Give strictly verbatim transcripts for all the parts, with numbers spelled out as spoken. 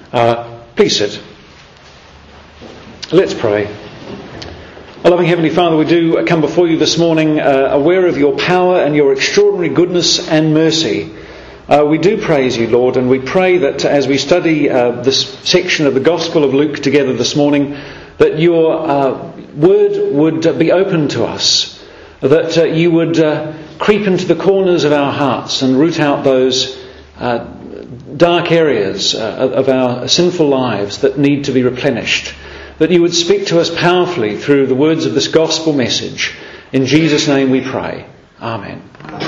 Uh, please sit. Let's pray. Our loving Heavenly Father, we do come before you this morning uh, aware of your power and your extraordinary goodness and mercy. Uh, we do praise you, Lord, and we pray that as we study uh, this section of the Gospel of Luke together this morning, that your uh, word would be open to us, that uh, you would uh, creep into the corners of our hearts and root out those uh, dark areas uh, of our sinful lives that need to be replenished, that you would speak to us powerfully through the words of this gospel message. In Jesus' name we pray. Amen.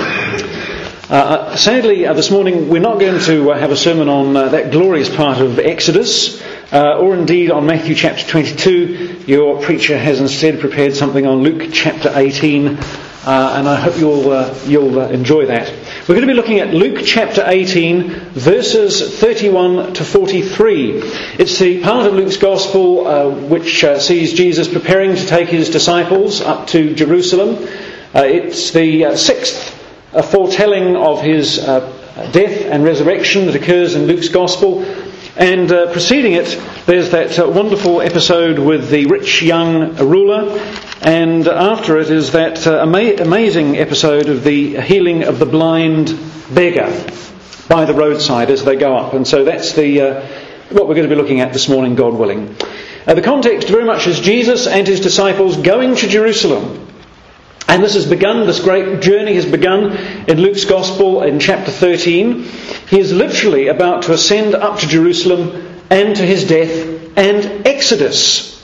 Uh, sadly, uh, this morning we're not going to uh, have a sermon on uh, that glorious part of Exodus, uh, or indeed on Matthew chapter twenty-two. Your preacher has instead prepared something on Luke chapter eighteen, uh, and I hope you'll uh, you'll uh, enjoy that. We're going to be looking at Luke chapter eighteen, verses thirty-one to forty-three. It's the part of Luke's Gospel uh, which uh, sees Jesus preparing to take his disciples up to Jerusalem. Uh, it's the uh, sixth uh, foretelling of his uh, death and resurrection that occurs in Luke's Gospel. And uh, preceding it, there's that uh, wonderful episode with the rich young ruler. And after it is that uh, ama- amazing episode of the healing of the blind beggar by the roadside as they go up. And so that's the uh, what we're going to be looking at this morning, God willing. Uh, the context very much is Jesus and his disciples going to Jerusalem. And this has begun, this great journey has begun in Luke's Gospel in chapter thirteen. He is literally about to ascend up to Jerusalem and to his death and exodus.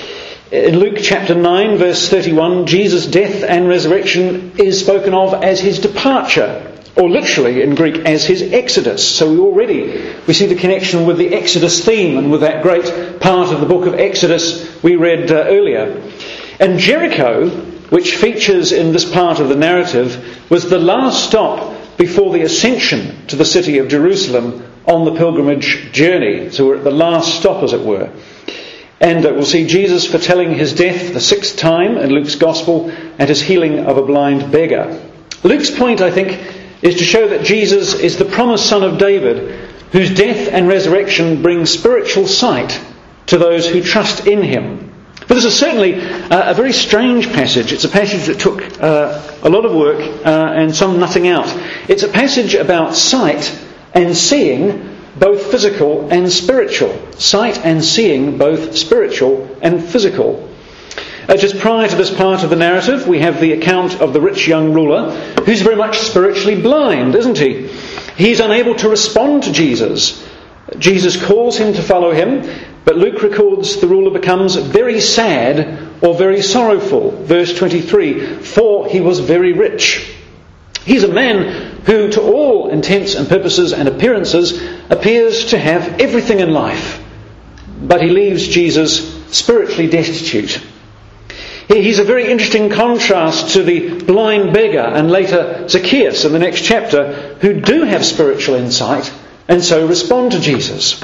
In Luke chapter nine, verse thirty-one, Jesus' death and resurrection is spoken of as his departure, or literally in Greek as his exodus. So we already we see the connection with the Exodus theme and with that great part of the book of Exodus we read uh, earlier. And Jericho, which features in this part of the narrative, was the last stop before the ascension to the city of Jerusalem on the pilgrimage journey. So we're at the last stop, as it were. And uh, we'll see Jesus foretelling his death the sixth time in Luke's Gospel and his healing of a blind beggar. Luke's point, I think, is to show that Jesus is the promised son of David, whose death and resurrection bring spiritual sight to those who trust in him. But this is certainly uh, a very strange passage. It's a passage that took uh, a lot of work uh, and some nutting out. It's a passage about sight and seeing, both physical and spiritual. Sight and seeing, both spiritual and physical. Uh, just prior to this part of the narrative, we have the account of the rich young ruler, who's very much spiritually blind, isn't he? He's unable to respond to Jesus. Jesus calls him to follow him, but Luke records the ruler becomes very sad or very sorrowful. Verse twenty-three, for he was very rich. He's a man who, to all intents and purposes and appearances, appears to have everything in life. But he leaves Jesus spiritually destitute. He's a very interesting contrast to the blind beggar and later Zacchaeus in the next chapter, who do have spiritual insight and so respond to Jesus.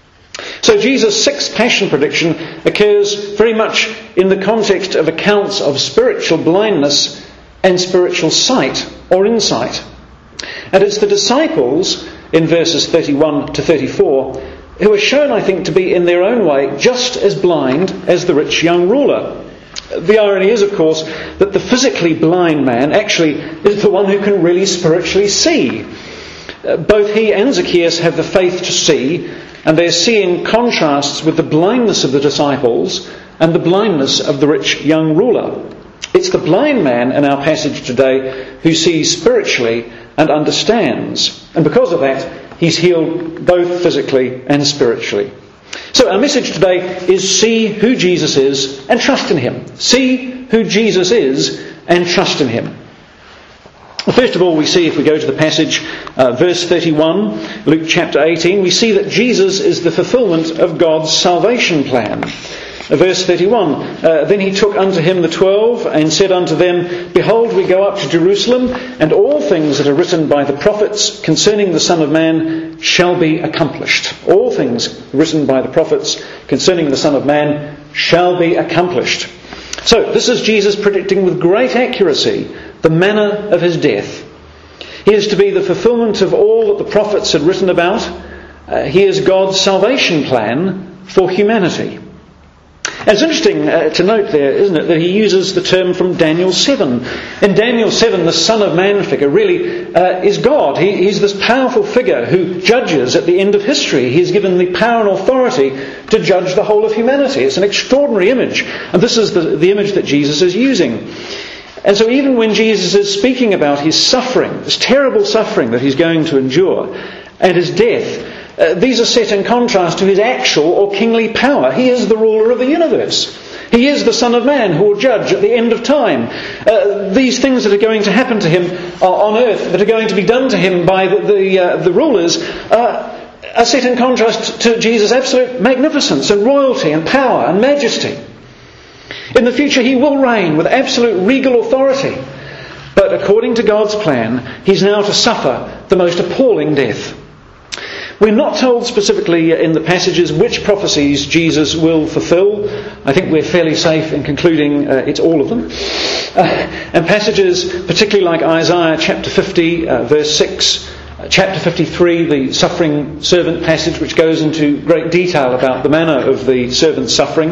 So Jesus' sixth passion prediction occurs very much in the context of accounts of spiritual blindness and spiritual sight or insight. And it's the disciples in verses thirty-one to thirty-four who are shown, I think, to be in their own way just as blind as the rich young ruler. The irony is, of course, that the physically blind man actually is the one who can really spiritually see. Uh, both he and Zacchaeus have the faith to see, and their seeing contrasts with the blindness of the disciples and the blindness of the rich young ruler. It's the blind man in our passage today who sees spiritually and understands. And because of that, he's healed both physically and spiritually. So our message today is see who Jesus is and trust in him. See who Jesus is and trust in him. Well, first of all, we see, if we go to the passage, uh, verse thirty-one, Luke chapter eighteen, we see that Jesus is the fulfilment of God's salvation plan. Uh, verse thirty-one, uh, then he took unto him the twelve and said unto them, behold, we go up to Jerusalem, and all things that are written by the prophets concerning the Son of Man shall be accomplished. All things written by the prophets concerning the Son of Man shall be accomplished. So, this is Jesus predicting with great accuracy the manner of his death. He is to be the fulfilment of all that the prophets had written about, Uh, he is God's salvation plan for humanity. And it's interesting uh, to note there, isn't it, that he uses the term from Daniel seven. In Daniel seven, the Son of Man figure really uh, is God. He, he's this powerful figure who judges at the end of history. He's given the power and authority to judge the whole of humanity. It's an extraordinary image. And this is the, the image that Jesus is using. And so even when Jesus is speaking about his suffering, this terrible suffering that he's going to endure, and his death, Uh, these are set in contrast to his actual or kingly power. He is the ruler of the universe. He is the Son of Man who will judge at the end of time. Uh, these things that are going to happen to him uh, on earth, that are going to be done to him by the, the, uh, the rulers, uh, are set in contrast to Jesus' absolute magnificence and royalty and power and majesty. In the future he will reign with absolute regal authority. But according to God's plan, he's now to suffer the most appalling death. We're not told specifically in the passages which prophecies Jesus will fulfill. I think we're fairly safe in concluding uh, it's all of them. Uh, and passages particularly like Isaiah chapter fifty, uh, verse six, uh, chapter fifty-three, the suffering servant passage, which goes into great detail about the manner of the servant's suffering.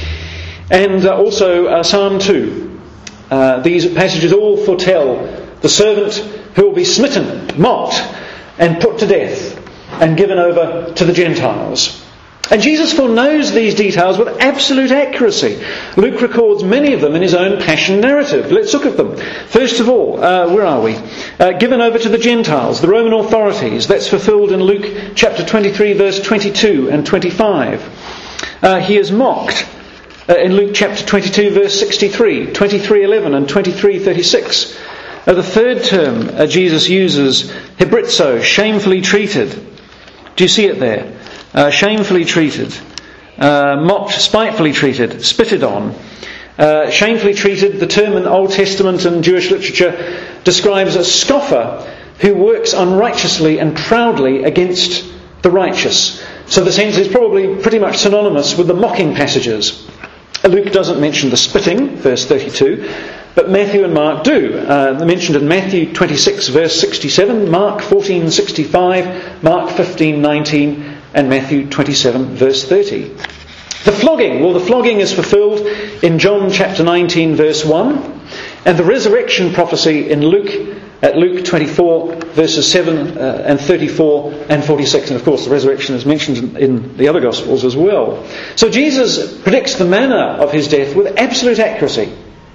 And uh, also uh, Psalm two. Uh, these passages all foretell the servant who will be smitten, mocked, and put to death, and given over to the Gentiles. And Jesus foreknows these details with absolute accuracy. Luke records many of them in his own passion narrative. Let's look at them. First of all, uh, where are we? Uh, given over to the Gentiles, the Roman authorities. That's fulfilled in Luke chapter twenty-three, verse twenty-two and twenty-five. Uh, he is mocked uh, in Luke chapter twenty-two, verse sixty-three, twenty-three eleven and twenty-three thirty-six. Uh, the third term uh, Jesus uses, hebrizo, shamefully treated. Do you see it there? Uh, shamefully treated, uh, mocked, spitefully treated, spitted on. Uh, shamefully treated, the term in Old Testament and Jewish literature describes a scoffer who works unrighteously and proudly against the righteous. So the sense is probably pretty much synonymous with the mocking passages. Luke doesn't mention the spitting, verse thirty-two, but Matthew and Mark do. Uh, they're mentioned in Matthew twenty-six, verse sixty-seven, Mark fourteen, sixty-five, Mark fifteen, nineteen, and Matthew twenty-seven, verse thirty. The flogging, well, the flogging is fulfilled in John chapter nineteen, verse one, and the resurrection prophecy in Luke, at Luke twenty-four, verses seven uh, and thirty-four and forty-six. And of course the resurrection is mentioned in, in the other Gospels as well. So Jesus predicts the manner of his death with absolute accuracy.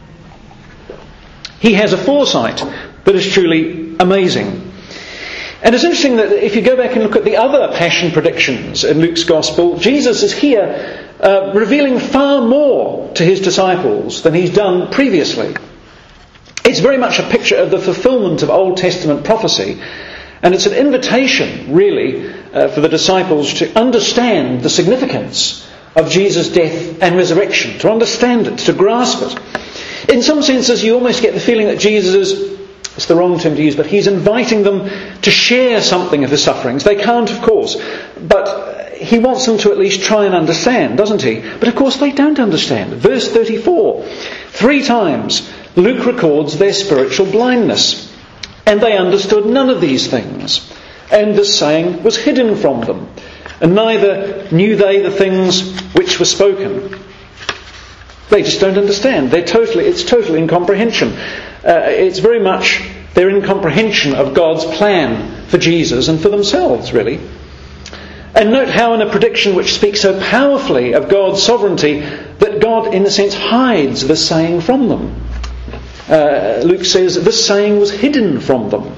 He has a foresight that is truly amazing. And it's interesting that if you go back and look at the other passion predictions in Luke's Gospel, Jesus is here uh, revealing far more to his disciples than he's done previously. It's very much a picture of the fulfilment of Old Testament prophecy, and it's an invitation, really, uh, for the disciples to understand the significance of Jesus' death and resurrection, to understand it, to grasp it. In some senses, you almost get the feeling that Jesus is, it's the wrong term to use, but he's inviting them to share something of his sufferings. They can't, of course, but he wants them to at least try and understand, doesn't he? But of course they don't understand. Verse thirty-four, three times Luke records their spiritual blindness, and they understood none of these things, and this saying was hidden from them, and neither knew they the things which were spoken. They just don't understand. They're totally, it's total incomprehension. Uh, it's very much their incomprehension of God's plan for Jesus and for themselves, really. And note how in a prediction which speaks so powerfully of God's sovereignty, that God, in a sense, hides this saying from them. Uh, Luke says this saying was hidden from them.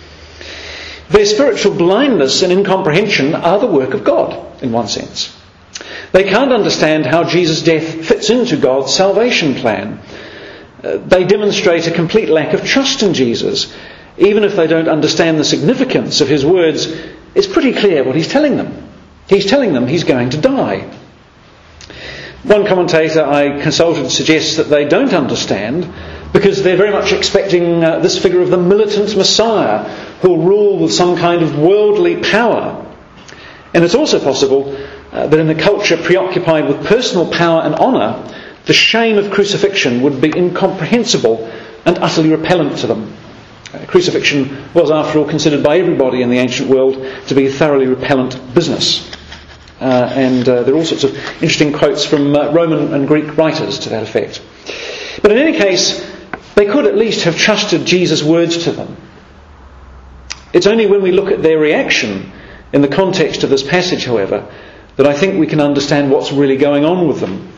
Their spiritual blindness and incomprehension are the work of God, in one sense. They can't understand how Jesus' death fits into God's salvation plan. Uh, they demonstrate a complete lack of trust in Jesus. Even if they don't understand the significance of his words, it's pretty clear what he's telling them. He's telling them he's going to die. One commentator I consulted suggests that they don't understand because they're very much expecting uh, this figure of the militant Messiah who will rule with some kind of worldly power. And it's also possible uh, that in a culture preoccupied with personal power and honour, the shame of crucifixion would be incomprehensible and utterly repellent to them. Uh, crucifixion was, after all, considered by everybody in the ancient world to be a thoroughly repellent business. Uh, and uh, there are all sorts of interesting quotes from uh, Roman and Greek writers to that effect. But in any case, they could at least have trusted Jesus' words to them. It's only when we look at their reaction in the context of this passage, however, that I think we can understand what's really going on with them.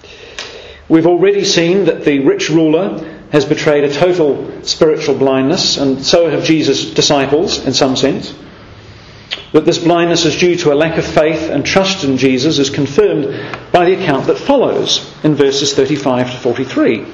We've already seen that the rich ruler has betrayed a total spiritual blindness, and so have Jesus' disciples in some sense. That this blindness is due to a lack of faith and trust in Jesus is confirmed by the account that follows in verses thirty-five to forty-three.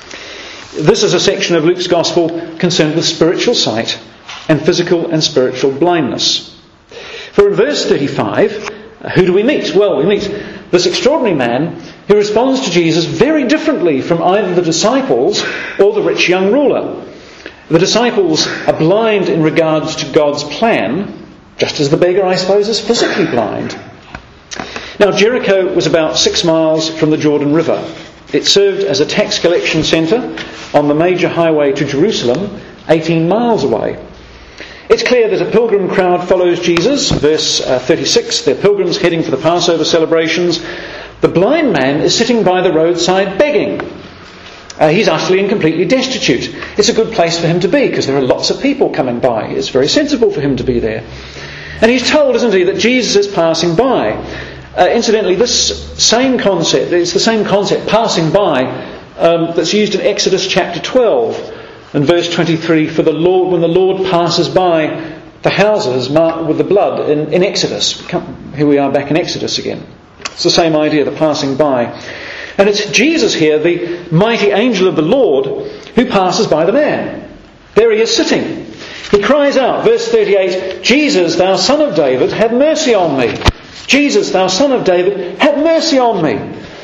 This is a section of Luke's Gospel concerned with spiritual sight and physical and spiritual blindness. For in verse thirty-five, who do we meet? Well, we meet this extraordinary man who responds to Jesus very differently from either the disciples or the rich young ruler. The disciples are blind in regards to God's plan, just as the beggar, I suppose, is physically blind. Now, Jericho was about six miles from the Jordan River. It served as a tax collection centre on the major highway to Jerusalem, eighteen miles away. It's clear that a pilgrim crowd follows Jesus. Verse uh, thirty-six, they're pilgrims heading for the Passover celebrations. The blind man is sitting by the roadside begging. Uh, he's utterly and completely destitute. It's a good place for him to be because there are lots of people coming by. It's very sensible for him to be there. And he's told, isn't he, that Jesus is passing by. Uh, incidentally, this same concept, it's the same concept, passing by, um, that's used in Exodus chapter twelve and verse twenty-three, for the Lord, when the Lord passes by the houses marked with the blood in, in Exodus. Come, here we are back in Exodus again. It's the same idea, the passing by. And it's Jesus here, the mighty angel of the Lord, who passes by the man. There he is sitting. He cries out, verse thirty-eight, Jesus, thou son of David, have mercy on me. Jesus, thou son of David, have mercy on me.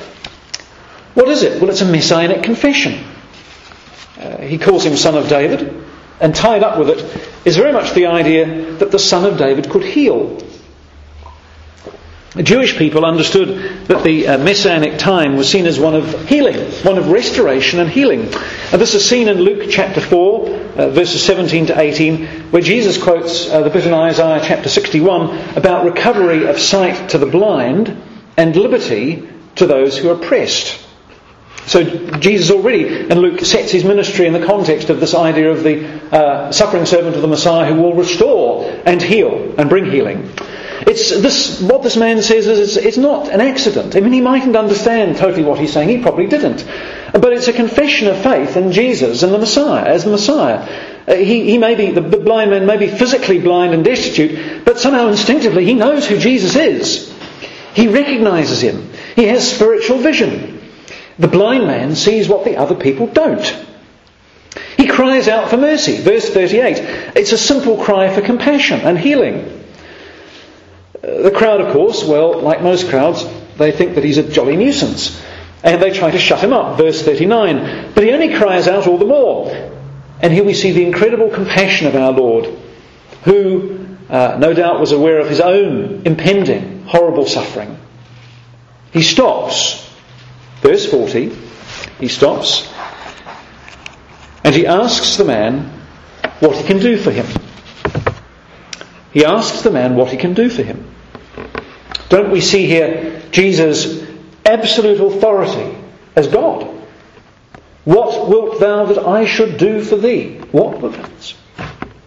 What is it? Well, it's a messianic confession. Uh, he calls him son of David, and tied up with it is very much the idea that the son of David could heal. The Jewish people understood that the uh, Messianic time was seen as one of healing, one of restoration and healing. And this is seen in Luke chapter four, uh, verses seventeen to eighteen, where Jesus quotes uh, the bit in Isaiah chapter sixty-one about recovery of sight to the blind and liberty to those who are oppressed. So Jesus already, in Luke, sets his ministry in the context of this idea of the uh, suffering servant of the Messiah who will restore and heal and bring healing. It's this. What this man says is it's, it's not an accident. I mean, he mightn't understand totally what he's saying. He probably didn't. But it's a confession of faith in Jesus and the Messiah, as the Messiah. Uh, he, he may be, the blind man may be physically blind and destitute, but somehow instinctively he knows who Jesus is. He recognises him. He has spiritual vision. The blind man sees what the other people don't. He cries out for mercy. Verse thirty-eight. It's a simple cry for compassion and healing. The crowd, of course, well, like most crowds, they think that he's a jolly nuisance. And they try to shut him up. Verse thirty-nine. But he only cries out all the more. And here we see the incredible compassion of our Lord, who uh, no doubt was aware of his own impending, horrible suffering. He stops. Verse forty. He stops. And he asks the man what he can do for him. He asks the man what he can do for him. Don't we see here Jesus' absolute authority as God? What wilt thou that I should do for thee? What wilt thou?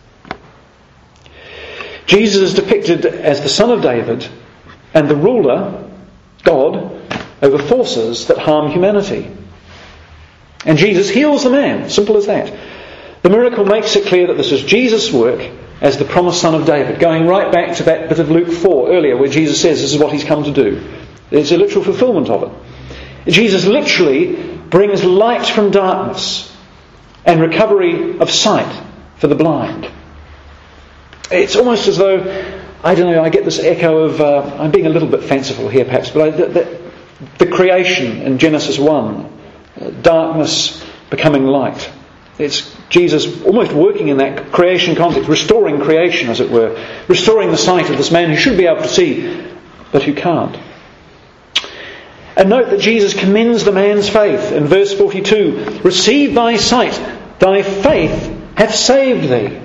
Jesus is depicted as the son of David and the ruler, God, over forces that harm humanity. And Jesus heals the man. Simple as that. The miracle makes it clear that this is Jesus' work as the promised son of David, going right back to that bit of Luke four earlier where Jesus says this is what he's come to do. It's a literal fulfillment of it. Jesus literally brings light from darkness and recovery of sight for the blind. It's almost as though, I don't know, I get this echo of, uh, I'm being a little bit fanciful here perhaps, but I, the, the, the creation in Genesis one, uh, darkness becoming light. It's Jesus almost working in that creation context, restoring creation, as it were, restoring the sight of this man who should be able to see, but who can't. And note that Jesus commends the man's faith in verse forty-two. Receive thy sight, thy faith hath saved thee.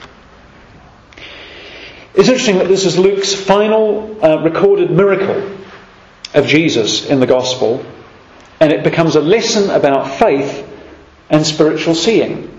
It's interesting that this is Luke's final uh, recorded miracle of Jesus in the Gospel, and it becomes a lesson about faith and spiritual seeing.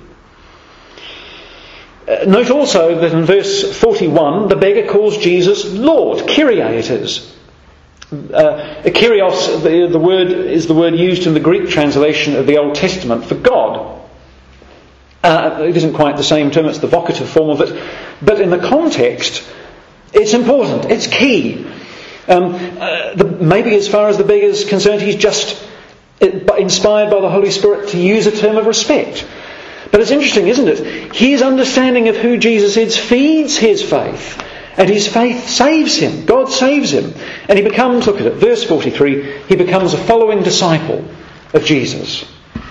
Uh, note also that in verse forty-one, the beggar calls Jesus Lord. Kyrie it is. Uh, Kyrios, the, the word is the word used in the Greek translation of the Old Testament for God. Uh, it isn't quite the same term, it's the vocative form of it. But in the context, it's important, it's key. Um, uh, the, maybe as far as the beggar is concerned, he's just inspired by the Holy Spirit to use a term of respect. But it's interesting, isn't it? His understanding of who Jesus is feeds his faith. And his faith saves him. God saves him. And he becomes, look at it, verse forty-three, he becomes a following disciple of Jesus.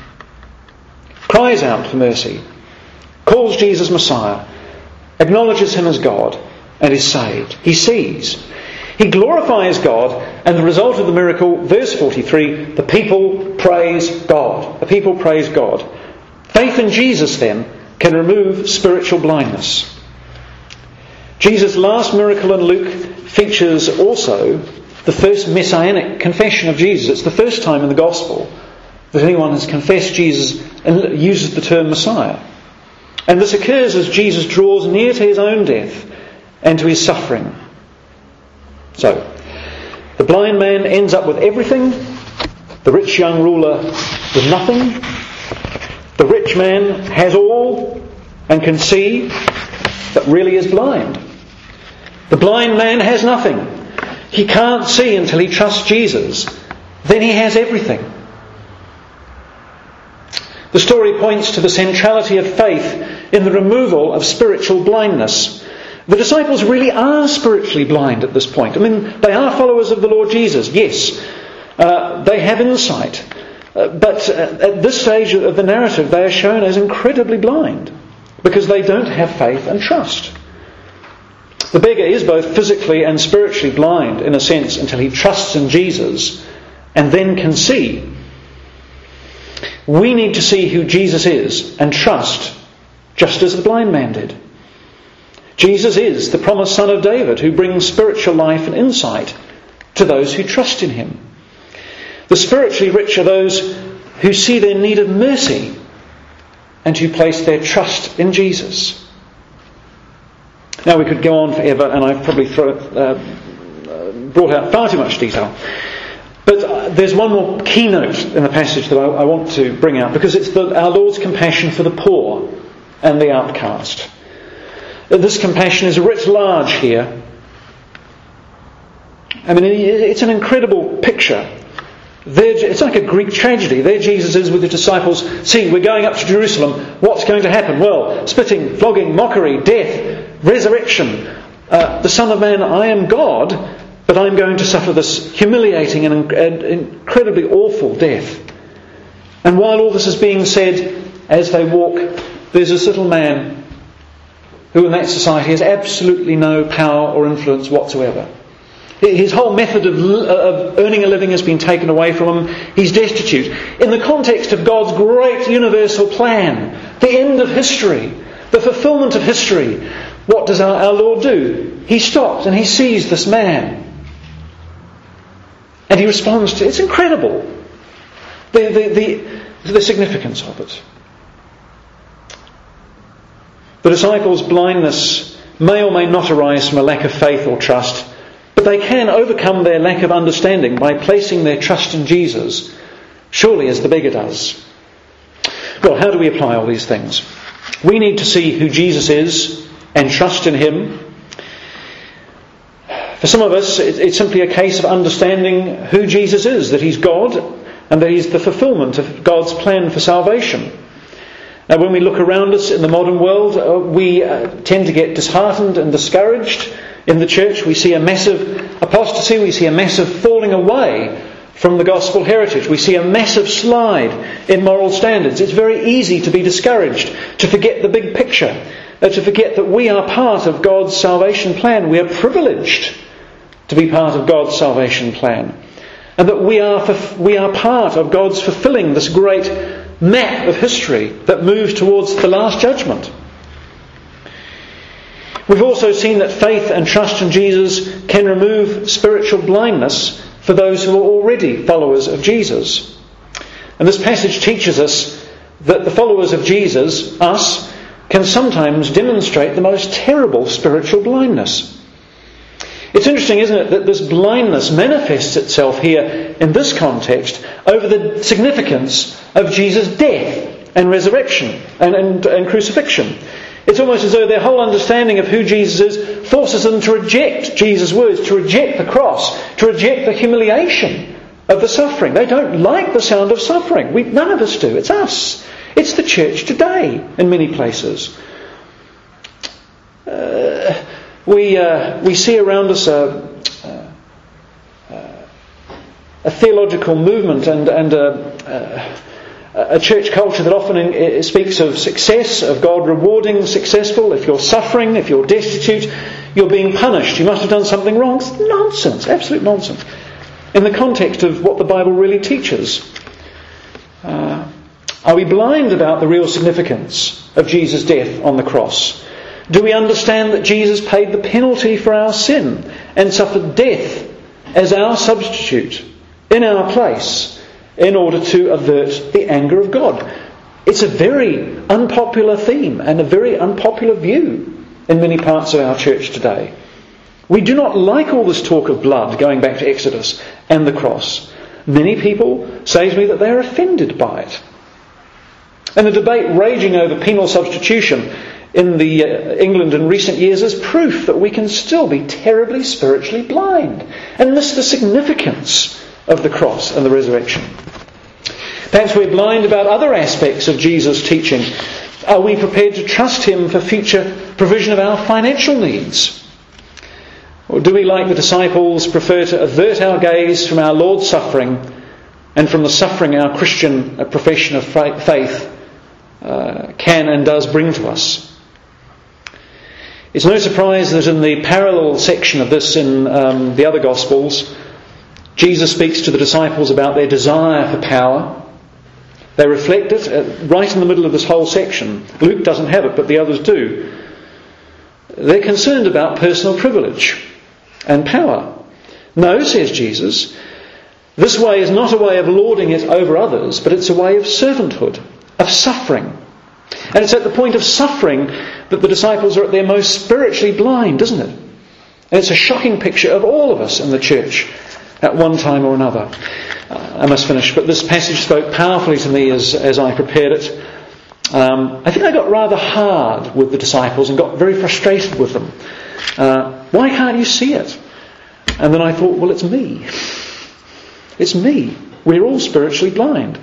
Cries out for mercy. Calls Jesus Messiah. Acknowledges him as God. And is saved. He sees. He glorifies God. And the result of the miracle, verse forty-three, the people praise God. The people praise God. Faith in Jesus, then, can remove spiritual blindness. Jesus' last miracle in Luke features also the first messianic confession of Jesus. It's the first time in the Gospel that anyone has confessed Jesus and uses the term Messiah. And this occurs as Jesus draws near to his own death and to his suffering. So, the blind man ends up with everything, the rich young ruler with nothing, the rich man has all and can see, but really is blind. The blind man has nothing. He can't see until he trusts Jesus. Then he has everything. The story points to the centrality of faith in the removal of spiritual blindness. The disciples really are spiritually blind at this point. I mean, they are followers of the Lord Jesus, yes. Uh, they have insight. Uh, but uh, at this stage of the narrative, they are shown as incredibly blind because they don't have faith and trust. The beggar is both physically and spiritually blind, in a sense, until he trusts in Jesus and then can see. We need to see who Jesus is and trust, just as the blind man did. Jesus is the promised Son of David who brings spiritual life and insight to those who trust in him. The spiritually rich are those who see their need of mercy and who place their trust in Jesus. Now we could go on forever, and I've probably throw, uh, brought out far too much detail. But uh, there's one more keynote in the passage that I, I want to bring out, because it's the, our Lord's compassion for the poor and the outcast. This compassion is writ large here. I mean, it's an incredible picture. There, it's like a Greek tragedy. There Jesus is with the disciples. See, we're going up to Jerusalem. What's going to happen? Well, spitting, flogging, mockery, death, resurrection. Uh, the Son of Man, I am God, but I'm going to suffer this humiliating and, and incredibly awful death. And while all this is being said, as they walk, there's this little man who in that society has absolutely no power or influence whatsoever. His whole method of, of earning a living has been taken away from him. He's destitute. In the context of God's great universal plan, the end of history, the fulfillment of history, what does our, our Lord do? He stops and he sees this man. And he responds to it. It's incredible, the, the, the, the significance of it. The disciples' blindness may or may not arise from a lack of faith or trust, but they can overcome their lack of understanding by placing their trust in Jesus, surely as the beggar does. Well, how do we apply all these things? We need to see who Jesus is and trust in him. For some of us, it's simply a case of understanding who Jesus is, that he's God and that he's the fulfillment of God's plan for salvation. Now, when we look around us in the modern world, uh, we uh, tend to get disheartened and discouraged. In the church, we see a massive apostasy, we see a massive falling away from the gospel heritage. We see a massive slide in moral standards. It's very easy to be discouraged, to forget the big picture, uh, to forget that we are part of God's salvation plan. We are privileged to be part of God's salvation plan. And that we are, we are part of God's fulfilling this great map of history that moves towards the last judgment. We've also seen that faith and trust in Jesus can remove spiritual blindness for those who are already followers of Jesus. And this passage teaches us that the followers of Jesus, us, can sometimes demonstrate the most terrible spiritual blindness. It's interesting, isn't it, that this blindness manifests itself here in this context over the significance of Jesus' death and resurrection and, and, and crucifixion. It's almost as though their whole understanding of who Jesus is forces them to reject Jesus' words, to reject the cross, to reject the humiliation of the suffering. They don't like the sound of suffering. We, none of us do. It's us. It's the church today in many places. Uh, we uh, we see around us a, a, a theological movement and and a, a, a church culture that often in, speaks of success, of God rewarding the successful. If you're suffering, if you're destitute, you're being punished. You must have done something wrong. It's nonsense, absolute nonsense. In the context of what the Bible really teaches. Uh, Are we blind about the real significance of Jesus' death on the cross? Do we understand that Jesus paid the penalty for our sin and suffered death as our substitute in our place in order to avert the anger of God? It's a very unpopular theme and a very unpopular view in many parts of our church today. We do not like all this talk of blood going back to Exodus and the cross. Many people say to me that they are offended by it. And the debate raging over penal substitution in the uh, England in recent years is proof that we can still be terribly spiritually blind and miss the significance of the cross and the resurrection. Perhaps we're blind about other aspects of Jesus' teaching. Are we prepared to trust Him for future provision of our financial needs? Or do we, like the disciples, prefer to avert our gaze from our Lord's suffering and from the suffering our Christian profession of faith uh, can and does bring to us? It's no surprise that in the parallel section of this in um, the other Gospels, Jesus speaks to the disciples about their desire for power. They reflect it uh, right in the middle of this whole section. Luke doesn't have it, but the others do. They're concerned about personal privilege and power. No, says Jesus, this way is not a way of lording it over others, but it's a way of servanthood, of suffering. And it's at the point of suffering that the disciples are at their most spiritually blind, isn't it? And it's a shocking picture of all of us in the church at one time or another. Uh, I must finish, but this passage spoke powerfully to me as, as I prepared it. Um, I think I got rather hard with the disciples and got very frustrated with them. Uh, why can't you see it? And then I thought, well, it's me. It's me. We're all spiritually blind.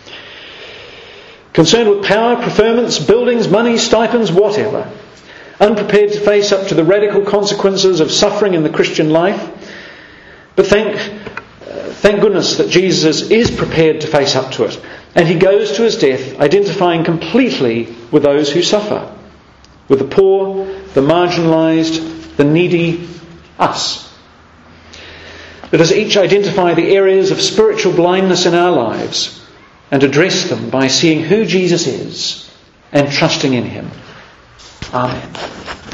Concerned with power, preferments, buildings, money, stipends, whatever. Unprepared to face up to the radical consequences of suffering in the Christian life. But thank, uh, thank goodness that Jesus is prepared to face up to it. And He goes to His death identifying completely with those who suffer. With the poor, the marginalised, the needy, us. Let us each identify the areas of spiritual blindness in our lives and address them by seeing who Jesus is and trusting in Him. Amen.